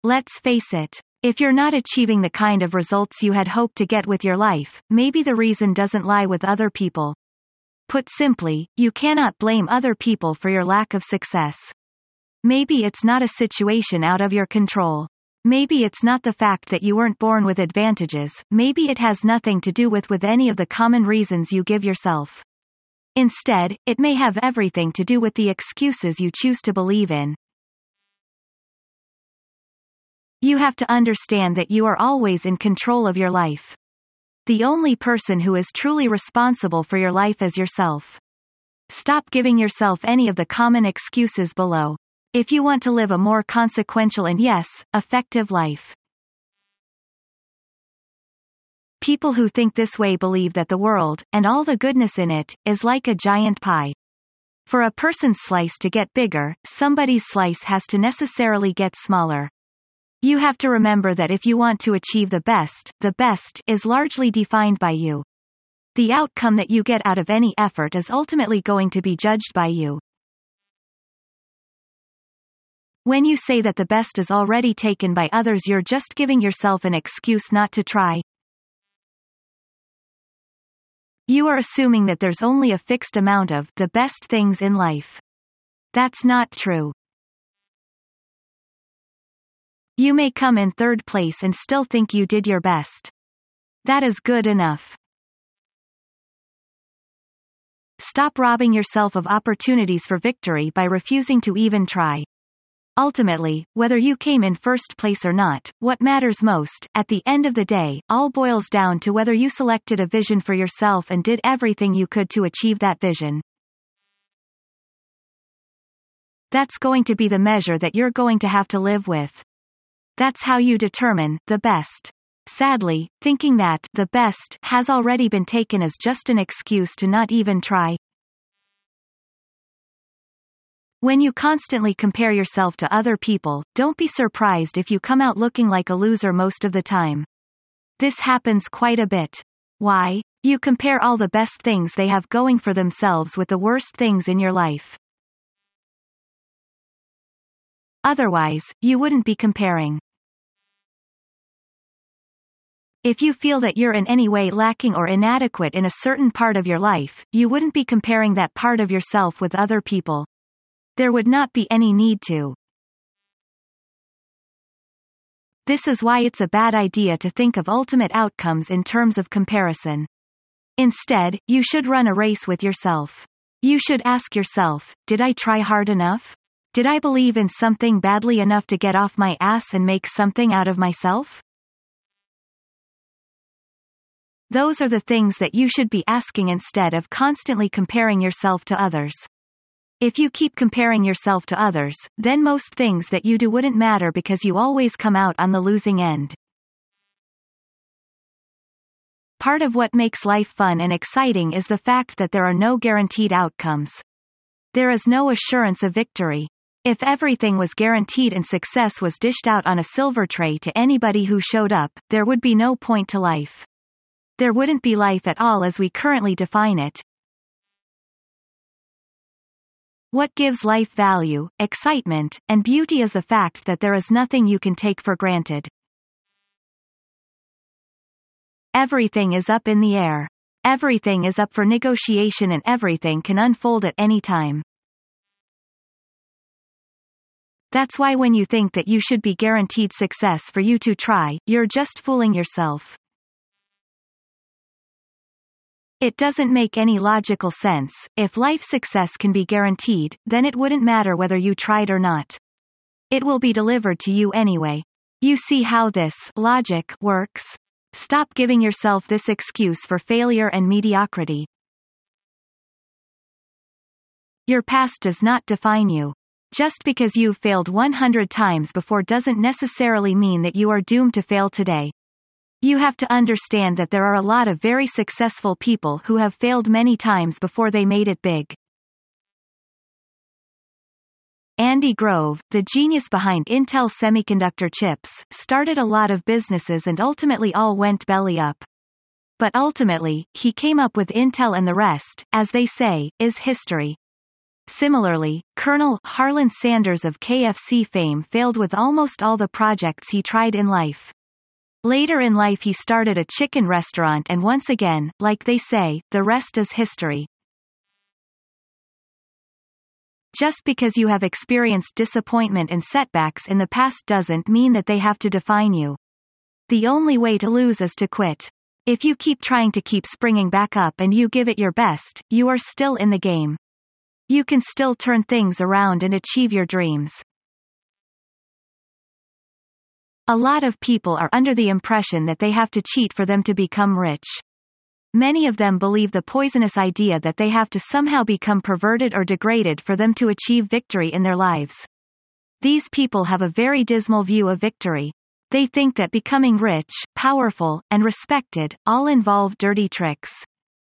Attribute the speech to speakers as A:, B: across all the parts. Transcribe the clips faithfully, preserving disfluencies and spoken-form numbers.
A: Let's face it. If you're not achieving the kind of results you had hoped to get with your life, maybe the reason doesn't lie with other people. Put simply, you cannot blame other people for your lack of success. Maybe it's not a situation out of your control. Maybe it's not the fact that you weren't born with advantages, maybe it has nothing to do with with any of the common reasons you give yourself. Instead, it may have everything to do with the excuses you choose to believe in. You have to understand that you are always in control of your life. The only person who is truly responsible for your life is yourself. Stop giving yourself any of the common excuses below. If you want to live a more consequential and yes, effective life. People who think this way believe that the world, and all the goodness in it, is like a giant pie. For a person's slice to get bigger, somebody's slice has to necessarily get smaller. You have to remember that if you want to achieve the best, the best is largely defined by you. The outcome that you get out of any effort is ultimately going to be judged by you. When you say that the best is already taken by others, you're just giving yourself an excuse not to try. You are assuming that there's only a fixed amount of the best things in life. That's not true. You may come in third place and still think you did your best. That is good enough. Stop robbing yourself of opportunities for victory by refusing to even try. Ultimately, whether you came in first place or not, what matters most, at the end of the day, all boils down to whether you selected a vision for yourself and did everything you could to achieve that vision. That's going to be the measure that you're going to have to live with. That's how you determine the best. Sadly, thinking that the best has already been taken is just an excuse to not even try. When you constantly compare yourself to other people, don't be surprised if you come out looking like a loser most of the time. This happens quite a bit. Why? You compare all the best things they have going for themselves with the worst things in your life. Otherwise, you wouldn't be comparing. If you feel that you're in any way lacking or inadequate in a certain part of your life, you wouldn't be comparing that part of yourself with other people. There would not be any need to. This is why it's a bad idea to think of ultimate outcomes in terms of comparison. Instead, you should run a race with yourself. You should ask yourself, did I try hard enough? Did I believe in something badly enough to get off my ass and make something out of myself? Those are the things that you should be asking instead of constantly comparing yourself to others. If you keep comparing yourself to others, then most things that you do wouldn't matter because you always come out on the losing end. Part of what makes life fun and exciting is the fact that there are no guaranteed outcomes. There is no assurance of victory. If everything was guaranteed and success was dished out on a silver tray to anybody who showed up, there would be no point to life. There wouldn't be life at all as we currently define it. What gives life value, excitement, and beauty is the fact that there is nothing you can take for granted. Everything is up in the air. Everything is up for negotiation and everything can unfold at any time. That's why when you think that you should be guaranteed success for you to try, you're just fooling yourself. It doesn't make any logical sense. If life success can be guaranteed, then it wouldn't matter whether you tried or not. It will be delivered to you anyway. You see how this logic works? Stop giving yourself this excuse for failure and mediocrity. Your past does not define you. Just because you've failed one hundred times before doesn't necessarily mean that you are doomed to fail today. You have to understand that there are a lot of very successful people who have failed many times before they made it big. Andy Grove, the genius behind Intel semiconductor chips, started a lot of businesses and ultimately all went belly up. But ultimately, he came up with Intel and the rest, as they say, is history. Similarly, Colonel Harlan Sanders of K F C fame failed with almost all the projects he tried in life. Later in life he started a chicken restaurant, and once again, like they say, the rest is history. Just because you have experienced disappointment and setbacks in the past doesn't mean that they have to define you. The only way to lose is to quit. If you keep trying to keep springing back up and you give it your best, you are still in the game. You can still turn things around and achieve your dreams. A lot of people are under the impression that they have to cheat for them to become rich. Many of them believe the poisonous idea that they have to somehow become perverted or degraded for them to achieve victory in their lives. These people have a very dismal view of victory. They think that becoming rich, powerful, and respected all involve dirty tricks.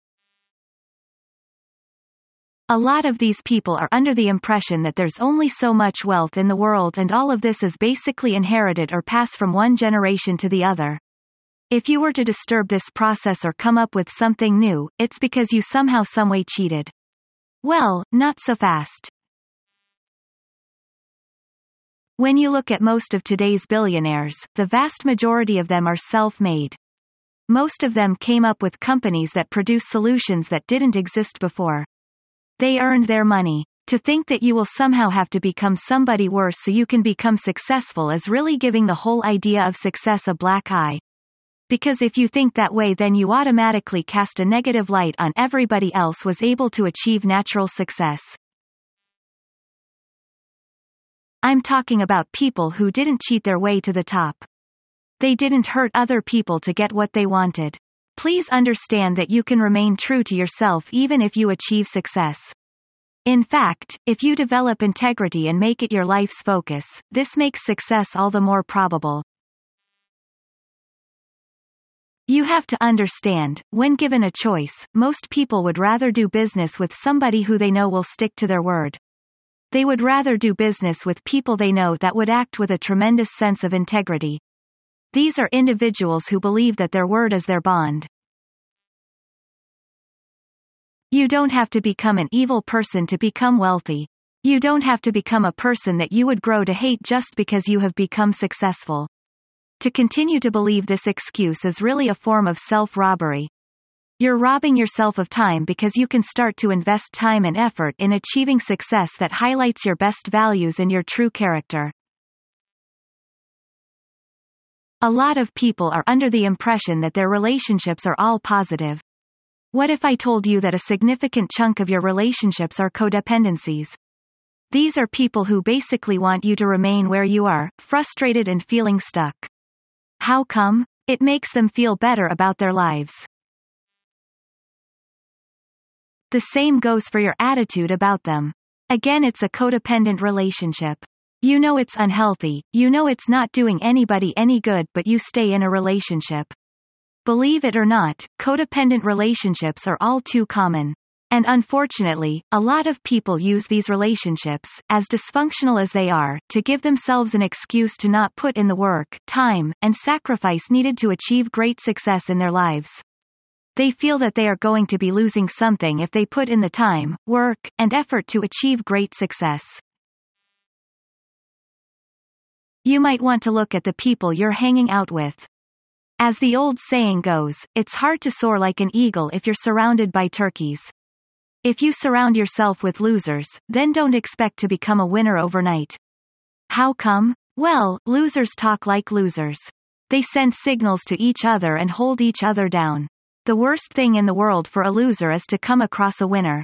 A: A lot of these people are under the impression that there's only so much wealth in the world and all of this is basically inherited or passed from one generation to the other. If you were to disturb this process or come up with something new, it's because you somehow someway cheated. Well, not so fast. When you look at most of today's billionaires, the vast majority of them are self-made. Most of them came up with companies that produce solutions that didn't exist before. They earned their money. To think that you will somehow have to become somebody worse so you can become successful is really giving the whole idea of success a black eye. Because if you think that way, then you automatically cast a negative light on everybody else was able to achieve natural success. I'm talking about people who didn't cheat their way to the top. They didn't hurt other people to get what they wanted. Please understand that you can remain true to yourself even if you achieve success. In fact, if you develop integrity and make it your life's focus, this makes success all the more probable. You have to understand, when given a choice, most people would rather do business with somebody who they know will stick to their word. They would rather do business with people they know that would act with a tremendous sense of integrity. These are individuals who believe that their word is their bond. You don't have to become an evil person to become wealthy. You don't have to become a person that you would grow to hate just because you have become successful. To continue to believe this excuse is really a form of self-robbery. You're robbing yourself of time because you can start to invest time and effort in achieving success that highlights your best values and your true character. A lot of people are under the impression that their relationships are all positive. What if I told you that a significant chunk of your relationships are codependencies? These are people who basically want you to remain where you are, frustrated and feeling stuck. How come? It makes them feel better about their lives. The same goes for your attitude about them. Again, it's a codependent relationship. You know it's unhealthy, you know it's not doing anybody any good, but you stay in a relationship. Believe it or not, codependent relationships are all too common. And unfortunately, a lot of people use these relationships, as dysfunctional as they are, to give themselves an excuse to not put in the work, time, and sacrifice needed to achieve great success in their lives. They feel that they are going to be losing something if they put in the time, work, and effort to achieve great success. You might want to look at the people you're hanging out with. As the old saying goes, it's hard to soar like an eagle if you're surrounded by turkeys. If you surround yourself with losers, then don't expect to become a winner overnight. How come? Well, losers talk like losers. They send signals to each other and hold each other down. The worst thing in the world for a loser is to come across a winner.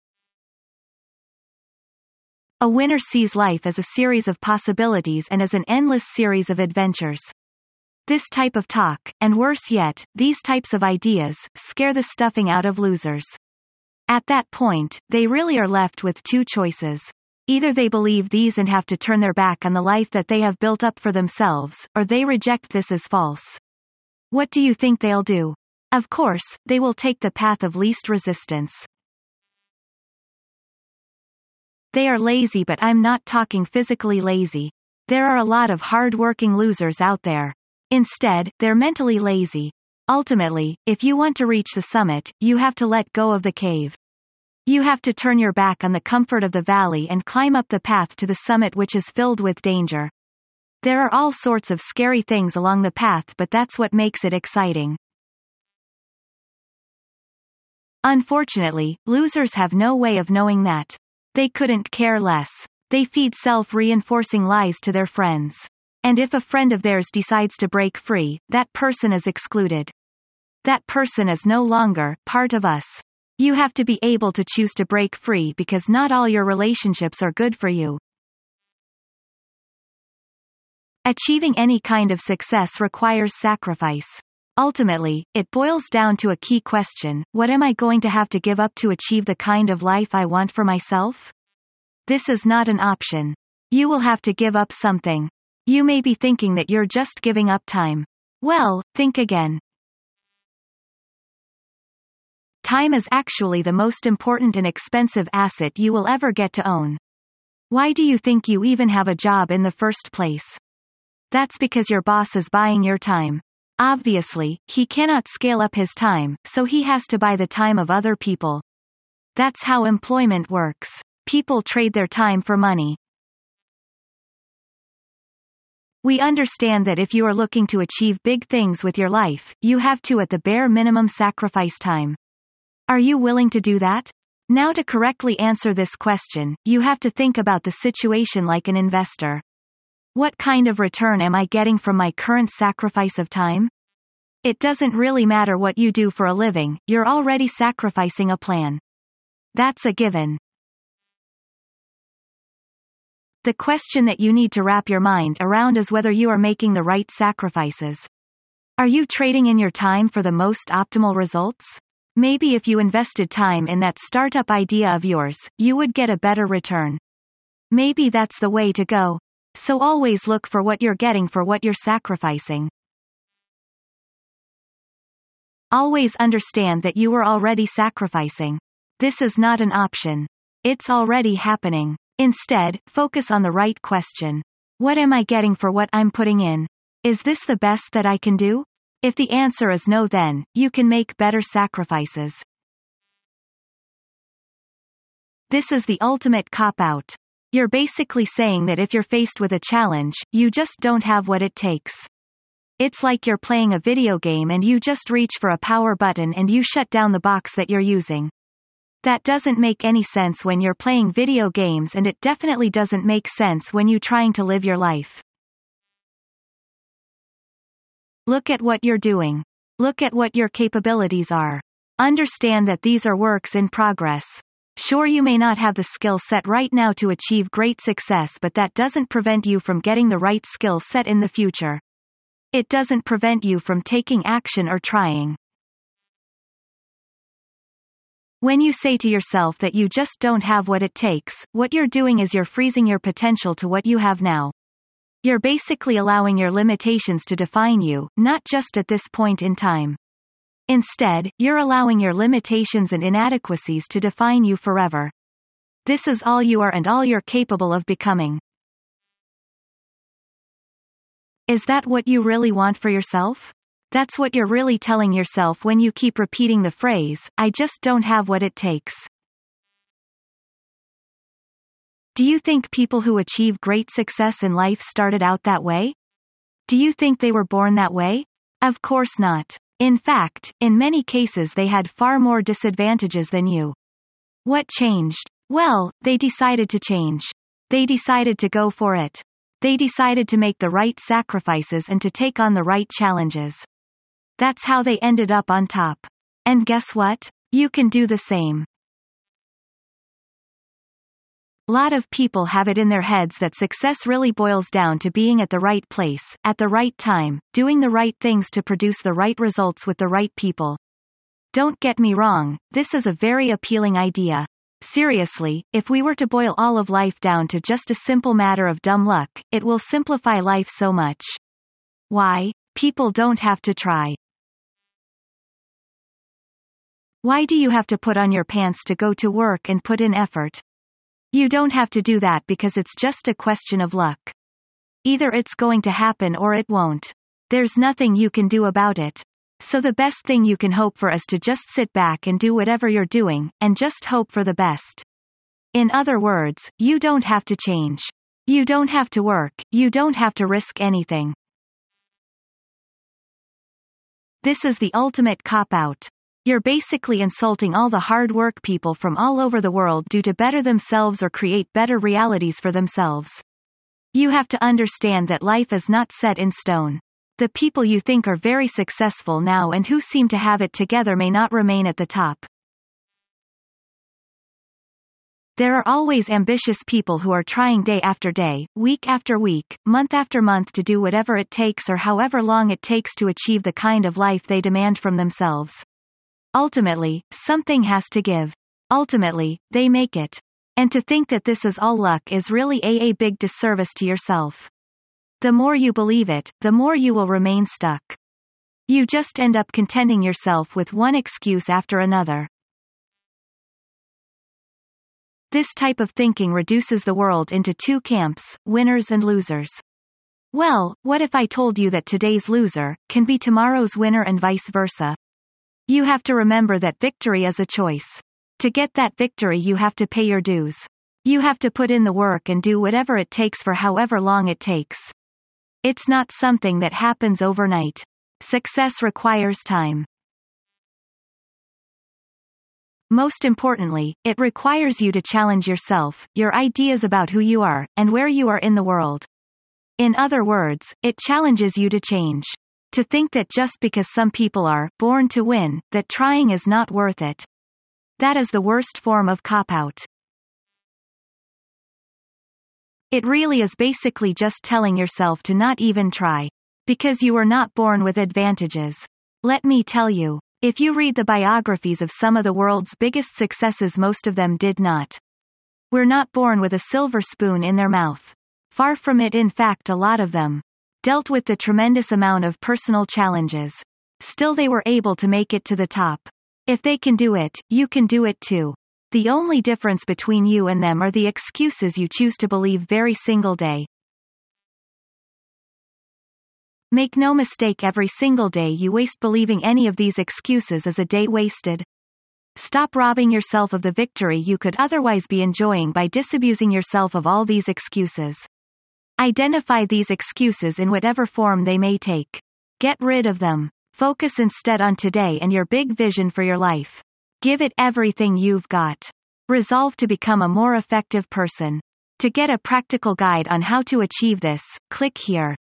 A: A winner sees life as a series of possibilities and as an endless series of adventures. This type of talk, and worse yet, these types of ideas, scare the stuffing out of losers. At that point, they really are left with two choices. Either they believe these and have to turn their back on the life that they have built up for themselves, or they reject this as false. What do you think they'll do? Of course, they will take the path of least resistance. They are lazy, but I'm not talking physically lazy. There are a lot of hard-working losers out there. Instead, they're mentally lazy. Ultimately, if you want to reach the summit, you have to let go of the cave. You have to turn your back on the comfort of the valley and climb up the path to the summit, which is filled with danger. There are all sorts of scary things along the path, but that's what makes it exciting. Unfortunately, losers have no way of knowing that. They couldn't care less. They feed self-reinforcing lies to their friends. And if a friend of theirs decides to break free, that person is excluded. That person is no longer part of us. You have to be able to choose to break free, because not all your relationships are good for you. Achieving any kind of success requires sacrifice. Ultimately, it boils down to a key question: what am I going to have to give up to achieve the kind of life I want for myself? This is not an option. You will have to give up something. You may be thinking that you're just giving up time. Well, think again. Time is actually the most important and expensive asset you will ever get to own. Why do you think you even have a job in the first place? That's because your boss is buying your time. Obviously, he cannot scale up his time, so he has to buy the time of other people. That's how employment works. People trade their time for money. We understand that if you are looking to achieve big things with your life, you have to at the bare minimum sacrifice time. Are you willing to do that? Now, to correctly answer this question, you have to think about the situation like an investor. What kind of return am I getting from my current sacrifice of time? It doesn't really matter what you do for a living, you're already sacrificing a plan. That's a given. The question that you need to wrap your mind around is whether you are making the right sacrifices. Are you trading in your time for the most optimal results? Maybe if you invested time in that startup idea of yours, you would get a better return. Maybe that's the way to go. So always look for what you're getting for what you're sacrificing. Always understand that you are already sacrificing. This is not an option. It's already happening. Instead, focus on the right question. What am I getting for what I'm putting in? Is this the best that I can do? If the answer is no, then you can make better sacrifices. This is the ultimate cop-out. You're basically saying that if you're faced with a challenge, you just don't have what it takes. It's like you're playing a video game and you just reach for a power button and you shut down the box that you're using. That doesn't make any sense when you're playing video games, and it definitely doesn't make sense when you're trying to live your life. Look at what you're doing. Look at what your capabilities are. Understand that these are works in progress. Sure, you may not have the skill set right now to achieve great success, but that doesn't prevent you from getting the right skill set in the future. It doesn't prevent you from taking action or trying. When you say to yourself that you just don't have what it takes, what you're doing is you're freezing your potential to what you have now. You're basically allowing your limitations to define you, not just at this point in time. Instead, you're allowing your limitations and inadequacies to define you forever. This is all you are and all you're capable of becoming. Is that what you really want for yourself? That's what you're really telling yourself when you keep repeating the phrase, "I just don't have what it takes." Do you think people who achieve great success in life started out that way? Do you think they were born that way? Of course not. In fact, in many cases they had far more disadvantages than you. What changed? Well, they decided to change. They decided to go for it. They decided to make the right sacrifices and to take on the right challenges. That's how they ended up on top. And guess what? You can do the same. A lot of people have it in their heads that success really boils down to being at the right place, at the right time, doing the right things to produce the right results with the right people. Don't get me wrong, this is a very appealing idea. Seriously, if we were to boil all of life down to just a simple matter of dumb luck, it will simplify life so much. Why? People don't have to try. Why do you have to put on your pants to go to work and put in effort? You don't have to do that because it's just a question of luck. Either it's going to happen or it won't. There's nothing you can do about it. So the best thing you can hope for is to just sit back and do whatever you're doing, and just hope for the best. In other words, you don't have to change. You don't have to work, you don't have to risk anything. This is the ultimate cop-out. You're basically insulting all the hard work people from all over the world do to better themselves or create better realities for themselves. You have to understand that life is not set in stone. The people you think are very successful now and who seem to have it together may not remain at the top. There are always ambitious people who are trying day after day, week after week, month after month to do whatever it takes or however long it takes to achieve the kind of life they demand from themselves. Ultimately, something has to give. Ultimately, they make it. And to think that this is all luck is really a, a big disservice to yourself. The more you believe it, the more you will remain stuck. You just end up contenting yourself with one excuse after another. This type of thinking reduces the world into two camps, winners and losers. Well, what if I told you that today's loser can be tomorrow's winner and vice versa? You have to remember that victory is a choice. To get that victory you have to pay your dues. You have to put in the work and do whatever it takes for however long it takes. It's not something that happens overnight. Success requires time. Most importantly, it requires you to challenge yourself, your ideas about who you are, and where you are in the world. In other words, it challenges you to change. To think that just because some people are born to win, that trying is not worth it. That is the worst form of cop-out. It really is basically just telling yourself to not even try. Because you were not born with advantages. Let me tell you. If you read the biographies of some of the world's biggest successes, most of them did not. We're not born with a silver spoon in their mouth. Far from it, in fact, a lot of them dealt with the tremendous amount of personal challenges. Still, they were able to make it to the top. If they can do it, you can do it too. The only difference between you and them are the excuses you choose to believe every single day. Make no mistake, every single day you waste believing any of these excuses is a day wasted. Stop robbing yourself of the victory you could otherwise be enjoying by disabusing yourself of all these excuses. Identify these excuses in whatever form they may take. Get rid of them. Focus instead on today and your big vision for your life. Give it everything you've got. Resolve to become a more effective person. To get a practical guide on how to achieve this, click here.